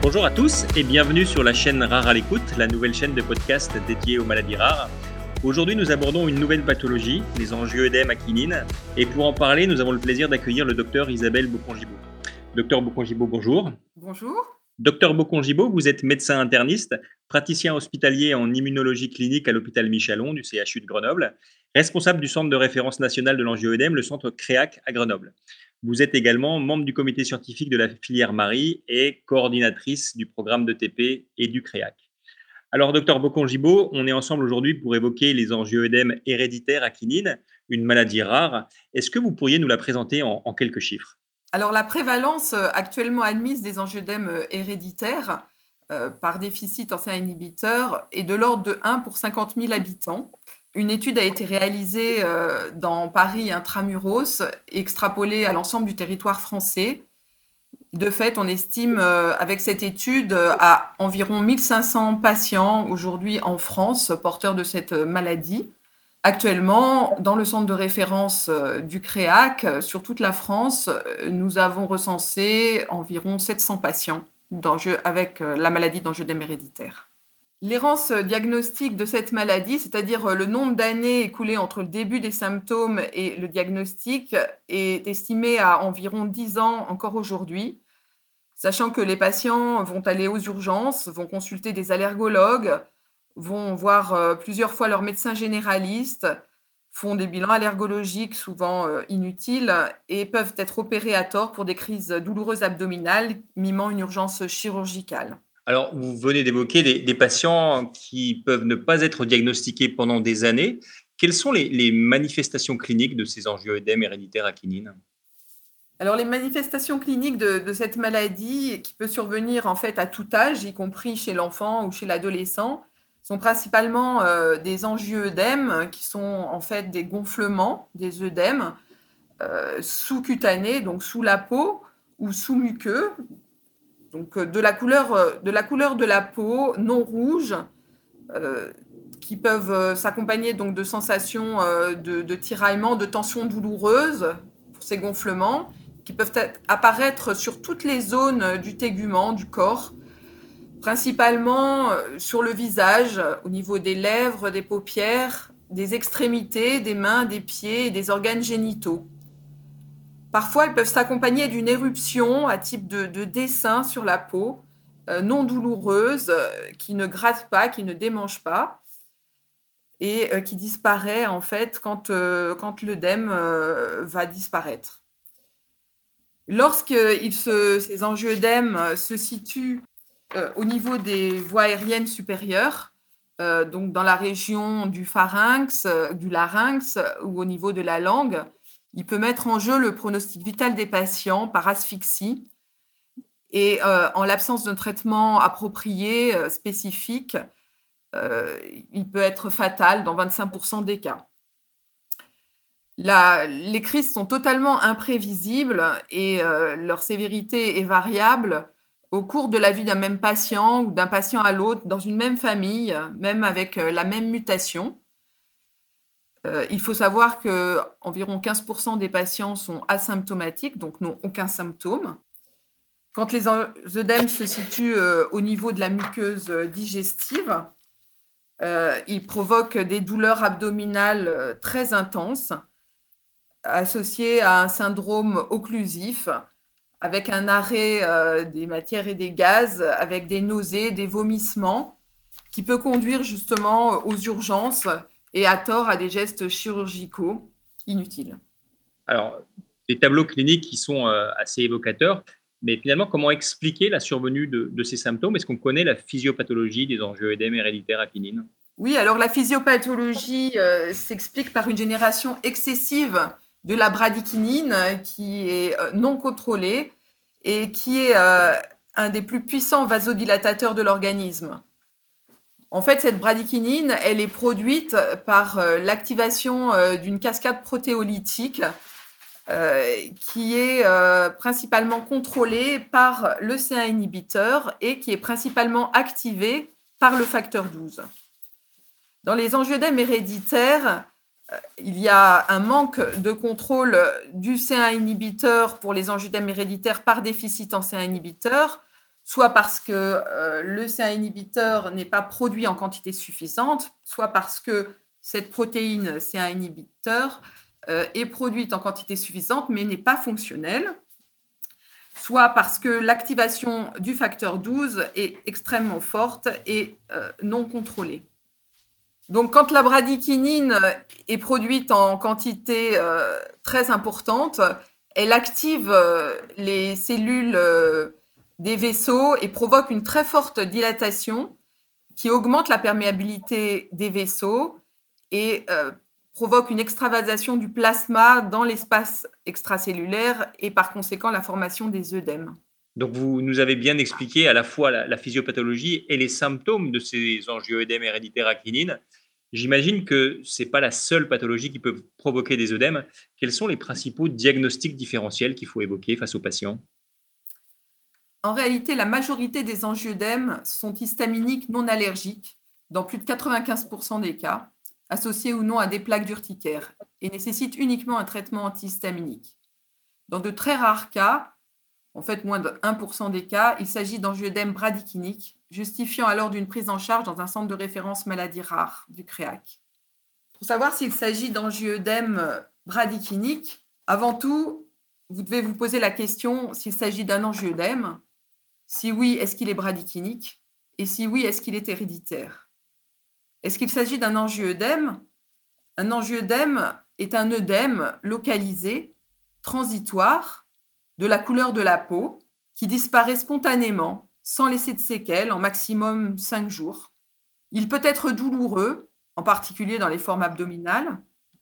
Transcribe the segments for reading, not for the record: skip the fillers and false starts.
Bonjour à tous et bienvenue sur la chaîne Rare à l'écoute, la nouvelle chaîne de podcast dédiée aux maladies rares. Aujourd'hui, nous abordons une nouvelle pathologie, les angioëdèmes à quinine. Et pour en parler, nous avons le plaisir d'accueillir le docteur Isabelle Bocongibaud. Docteur Bocongibaud, bonjour. Bonjour. Docteur Bocongibaud, vous êtes médecin interniste, praticien hospitalier en immunologie clinique à l'hôpital Michalon du CHU de Grenoble, responsable du centre de référence national de l'angioëdème, le centre CREAC à Grenoble. Vous êtes également membre du comité scientifique de la filière Marie et coordinatrice du programme de TP et du CREAC. Alors, docteur Bocongibaud, on est ensemble aujourd'hui pour évoquer les angioëdèmes héréditaires à quinine, une maladie rare. Est-ce que vous pourriez nous la présenter en quelques chiffres? Alors la prévalence actuellement admise des angioëdèmes héréditaires par déficit en C1 inhibiteur est de l'ordre de 1 pour 50 000 habitants. Une étude a été réalisée dans Paris intramuros, extrapolée à l'ensemble du territoire français. De fait, on estime avec cette étude à environ 1500 patients aujourd'hui en France porteurs de cette maladie. Actuellement, dans le centre de référence du CREAC, sur toute la France, nous avons recensé environ 700 patients avec la maladie d'angioëdème héréditaire. L'errance diagnostique de cette maladie, c'est-à-dire le nombre d'années écoulées entre le début des symptômes et le diagnostic, est estimée à environ 10 ans encore aujourd'hui, sachant que les patients vont aller aux urgences, vont consulter des allergologues, vont voir plusieurs fois leur médecin généraliste, font des bilans allergologiques souvent inutiles et peuvent être opérés à tort pour des crises douloureuses abdominales mimant une urgence chirurgicale. Alors, vous venez d'évoquer des patients qui peuvent ne pas être diagnostiqués pendant des années. Quelles sont les manifestations cliniques de ces angioëdèmes héréditaires à quinine? Alors les manifestations cliniques de cette maladie, qui peut survenir en fait à tout âge, y compris chez l'enfant ou chez l'adolescent, sont principalement des angioëdèmes qui sont en fait des gonflements, des œdèmes sous-cutanés, donc sous la peau ou sous-muqueux, donc de la couleur de la peau non rouge, euh, qui peuvent s'accompagner donc de sensations de tiraillement, de tensions douloureuses pour ces gonflements, qui peuvent apparaître sur toutes les zones du tégument, du corps, principalement sur le visage, au niveau des lèvres, des paupières, des extrémités, des mains, des pieds et des organes génitaux. Parfois, elles peuvent s'accompagner d'une éruption à type de dessin sur la peau, non douloureuse, qui ne gratte pas, qui ne démange pas, et qui disparaît en fait quand l'œdème va disparaître. Lorsque ces angioëdèmes se situent au niveau des voies aériennes supérieures, donc dans la région du pharynx, du larynx ou au niveau de la langue, il peut mettre en jeu le pronostic vital des patients par asphyxie et en l'absence d'un traitement approprié, spécifique, il peut être fatal dans 25% des cas. Les crises sont totalement imprévisibles et leur sévérité est variable au cours de la vie d'un même patient ou d'un patient à l'autre dans une même famille, même avec la même mutation. Il faut savoir qu'environ 15% des patients sont asymptomatiques, donc n'ont aucun symptôme. Quand les œdèmes se situent au niveau de la muqueuse digestive, ils provoquent des douleurs abdominales très intenses, associées à un syndrome occlusif, avec un arrêt des matières et des gaz, avec des nausées, des vomissements, qui peut conduire justement aux urgences et à tort à des gestes chirurgicaux inutiles. Alors, des tableaux cliniques qui sont assez évocateurs, mais finalement, comment expliquer la survenue de ces symptômes? Est-ce qu'on connaît la physiopathologie des angioëdèmes héréditaires à quinine? Oui, alors la physiopathologie s'explique par une génération excessive de la bradykinine qui est non contrôlée et qui est un des plus puissants vasodilatateurs de l'organisme. En fait, cette bradykinine, elle est produite par l'activation d'une cascade protéolytique qui est principalement contrôlée par le C1 inhibiteur et qui est principalement activée par le facteur 12. Dans les angioëdèmes héréditaires, il y a un manque de contrôle du C1 inhibiteur pour les angioëdèmes héréditaires par déficit en C1 inhibiteur, soit parce que le C1 inhibiteur n'est pas produit en quantité suffisante, soit parce que cette protéine C1 inhibiteur est produite en quantité suffisante mais n'est pas fonctionnelle, soit parce que l'activation du facteur 12 est extrêmement forte et non contrôlée. Donc, quand la bradykinine est produite en quantité très importante, elle active les cellules des vaisseaux et provoque une très forte dilatation qui augmente la perméabilité des vaisseaux et provoque une extravasation du plasma dans l'espace extracellulaire et par conséquent la formation des œdèmes. Donc vous nous avez bien expliqué à la fois la physiopathologie et les symptômes de ces angioïdèmes héréditaires actinines. J'imagine que ce n'est pas la seule pathologie qui peut provoquer des œdèmes. Quels sont les principaux diagnostics différentiels qu'il faut évoquer face aux patients? En réalité, la majorité des angioïdèmes sont histaminiques non allergiques, dans plus de 95% des cas, associés ou non à des plaques d'urticaire, et nécessitent uniquement un traitement antihistaminique. Dans de très rares cas, en fait moins de 1% des cas, il s'agit d'angioïdèmes bradykinniques, justifiant alors d'une prise en charge dans un centre de référence maladies rares du CREAC. Pour savoir s'il s'agit d'angioïdèmes bradykinniques, avant tout, vous devez vous poser la question s'il s'agit d'un angioïdème. Si oui, est-ce qu'il est bradykinnique? Et si oui, est-ce qu'il est héréditaire? Est-ce qu'il s'agit d'un angioïdème? Un angioïdème est un œdème localisé, transitoire, de la couleur de la peau, qui disparaît spontanément, sans laisser de séquelles, en maximum 5 jours. Il peut être douloureux, en particulier dans les formes abdominales,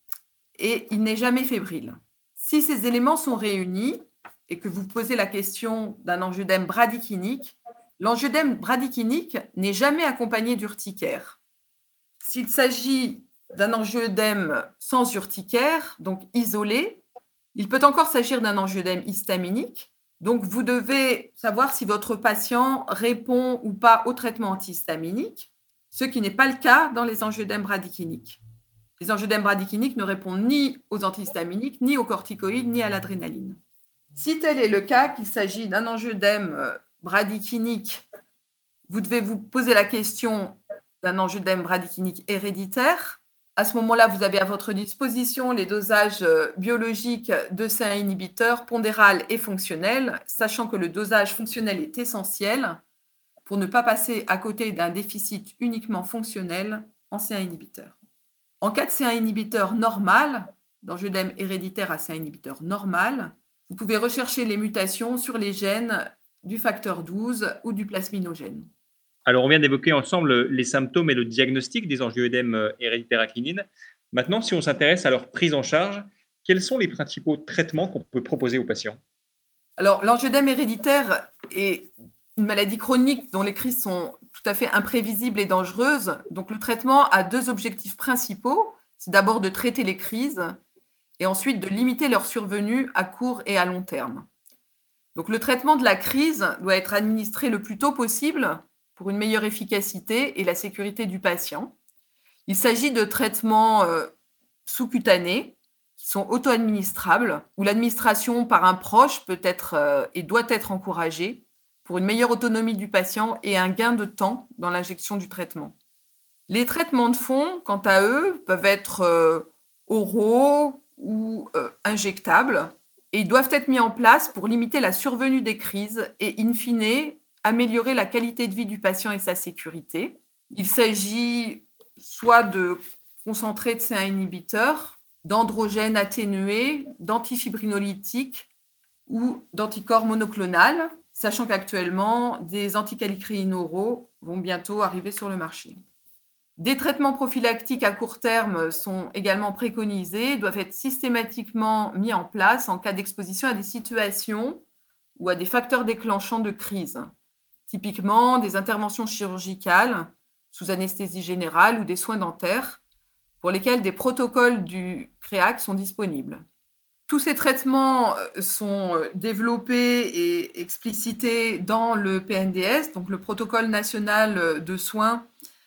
et il n'est jamais fébrile. Si ces éléments sont réunis, et que vous posez la question d'un angioïdème bradykinnique, l'angioïdème bradykinnique n'est jamais accompagné d'urticaire. S'il s'agit d'un angioïdème sans urticaire, donc isolé, il peut encore s'agir d'un angioïdème histaminique. Donc, vous devez savoir si votre patient répond ou pas au traitement antihistaminique, ce qui n'est pas le cas dans les angioïdèmes bradykinniques. Les angioïdèmes bradykinniques ne répondent ni aux antihistaminiques, ni aux corticoïdes, ni à l'adrénaline. Si tel est le cas, qu'il s'agit d'un angioïdème bradykinnique, vous devez vous poser la question d'un angioïdème bradykinnique héréditaire. À ce moment-là, vous avez à votre disposition les dosages biologiques de C1 inhibiteurs pondéral et fonctionnel, sachant que le dosage fonctionnel est essentiel pour ne pas passer à côté d'un déficit uniquement fonctionnel en C1 inhibiteur. En cas de C1 inhibiteur normal, d'angioïdème héréditaire à C1 inhibiteur normal, vous pouvez rechercher les mutations sur les gènes du facteur 12 ou du plasminogène. Alors, on vient d'évoquer ensemble les symptômes et le diagnostic des angioïdèmes héréditaires actinines. Maintenant, si on s'intéresse à leur prise en charge, quels sont les principaux traitements qu'on peut proposer aux patients? Alors, l'angioïdème héréditaire est une maladie chronique dont les crises sont tout à fait imprévisibles et dangereuses. Donc, le traitement a 2 objectifs principaux. C'est d'abord de traiter les crises et ensuite de limiter leur survenue à court et à long terme. Donc, le traitement de la crise doit être administré le plus tôt possible pour une meilleure efficacité et la sécurité du patient. Il s'agit de traitements sous-cutanés qui sont auto-administrables, où l'administration par un proche peut être et doit être encouragée pour une meilleure autonomie du patient et un gain de temps dans l'injection du traitement. Les traitements de fond, quant à eux, peuvent être oraux ou injectables, et ils doivent être mis en place pour limiter la survenue des crises et, in fine, améliorer la qualité de vie du patient et sa sécurité. Il s'agit soit de concentrés de C1 inhibiteurs, d'androgènes atténués, d'antifibrinolytiques ou d'anticorps monoclonales, sachant qu'actuellement, des anticalicréines oraux vont bientôt arriver sur le marché. Des traitements prophylactiques à court terme sont également préconisés, doivent être systématiquement mis en place en cas d'exposition à des situations ou à des facteurs déclenchants de crise, typiquement des interventions chirurgicales sous anesthésie générale ou des soins dentaires, pour lesquels des protocoles du CREAC sont disponibles. Tous ces traitements sont développés et explicités dans le PNDS, donc le protocole national de soins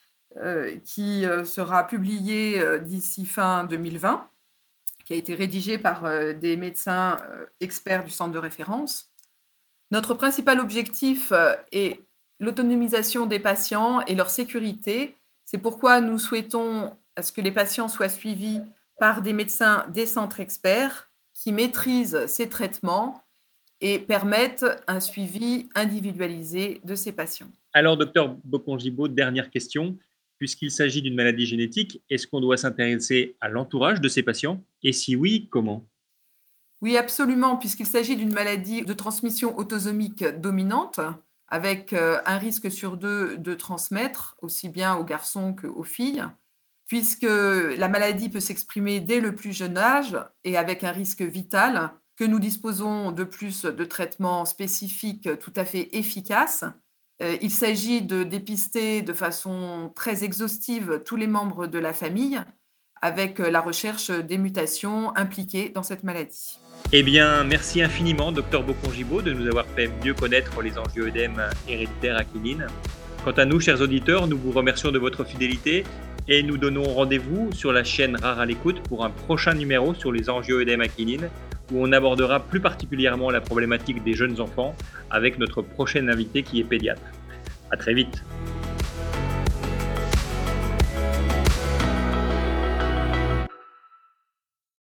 qui sera publié d'ici fin 2020, qui a été rédigé par des médecins experts du centre de référence. Notre principal objectif est l'autonomisation des patients et leur sécurité. C'est pourquoi nous souhaitons à ce que les patients soient suivis par des médecins des centres experts qui maîtrisent ces traitements et permettent un suivi individualisé de ces patients. Alors, docteur Bocongibaud, dernière question. Puisqu'il s'agit d'une maladie génétique, est-ce qu'on doit s'intéresser à l'entourage de ces patients? Et si oui, comment? Oui, absolument, puisqu'il s'agit d'une maladie de transmission autosomique dominante, avec un risque sur deux de transmettre, aussi bien aux garçons qu'aux filles, puisque la maladie peut s'exprimer dès le plus jeune âge et avec un risque vital, que nous disposons de plus de traitements spécifiques tout à fait efficaces. Il s'agit de dépister de façon très exhaustive tous les membres de la famille, avec la recherche des mutations impliquées dans cette maladie. Eh bien, merci infiniment, docteur Bocongibaud, de nous avoir fait mieux connaître les angioœdèmes héréditaires à Quinine. Quant à nous, chers auditeurs, nous vous remercions de votre fidélité et nous donnons rendez-vous sur la chaîne Rare à l'écoute pour un prochain numéro sur les angioœdèmes à Quinine, où on abordera plus particulièrement la problématique des jeunes enfants avec notre prochain invité qui est pédiatre. À très vite.